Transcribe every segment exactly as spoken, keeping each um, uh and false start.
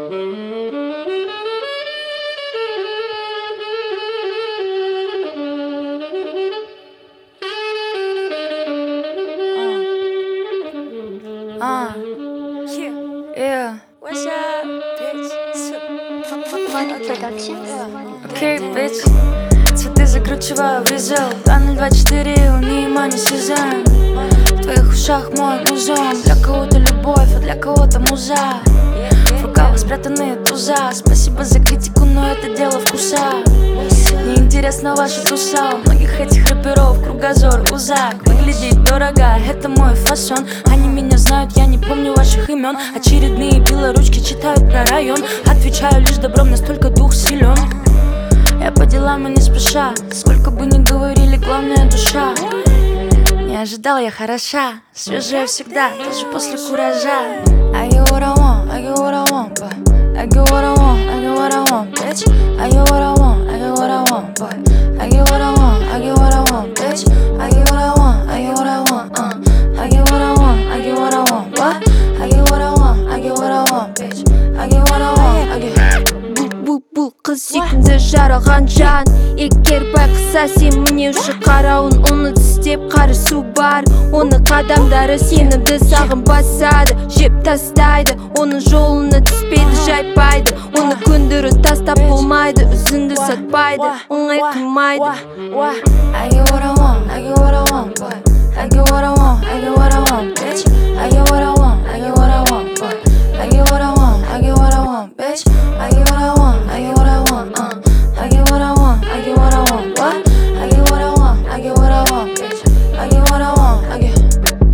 Uh, yeah. What's up, bitch? Money Productions. Окей, bitch. Цветы закручиваю в резел два ноль два четыре, у внимания сезон. В твоих ушах мой музон. Для кого-то любовь, а для кого-то муза. В рукавах спрятанные туза. Спасибо за критику, но это дело вкуса. Мне интересна ваша туса. У многих этих рэперов кругозор узак. Выглядеть дорого, это мой фасон. Они меня знают, я не помню ваших имен. Очередные белоручки читают про район. Отвечаю лишь добром, настолько дух силен. Я по делам и не спеша. Сколько бы ни говорили, главное душа. Не ожидал, я хороша. Свежая всегда, даже после куража. I get what I want, I get what I want, but I get what I want, I get what I want, bitch. I get what I want, I get what I want, but I get what I want, I get what I want, bitch. I get what I want, I get what I want, uh. I get what I want, I get what I want, what? I get what I want, I get what I want, bitch. I get what I want, I get. Бұл қыз сүйкімді жаралған жан. Егер байқаса сен міне уже қарауын, оны тістеп қарысу бар. Оны қадамдары сенімді сағым басады, жеп тастайды. Оның жолына түспейді, жайпайды. Оны көндірі тастап болмайды, үзінді сатпайды, оңай қылмайды. I get what I want, I get what I want, but I get what I want, I get what I want, bitch. I get what I want, I get what I want, but I get what I want, I get what I want, bitch. I get what I want, I get what I want, uh. I get what I want, I get what I want, what? I get what I want, I get what I want, bitch. I get what I want, I get.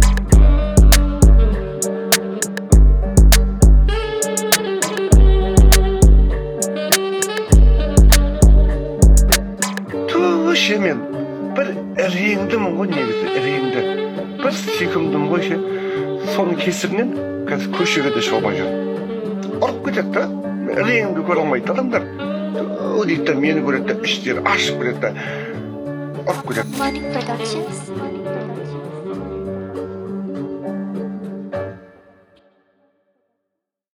Туши мен бір реңдімін ғой, негізі реңді. Бір сүйкімдім ғой ше. Соның кесірінен қазір көшеге де шыға алмай жүрмін. Ұрып кетеді да. Реңді көре алмайды адамдар. Дейді да мені көреді да іштері ашып кетеді да. Ұрып кетеді. Money Productions.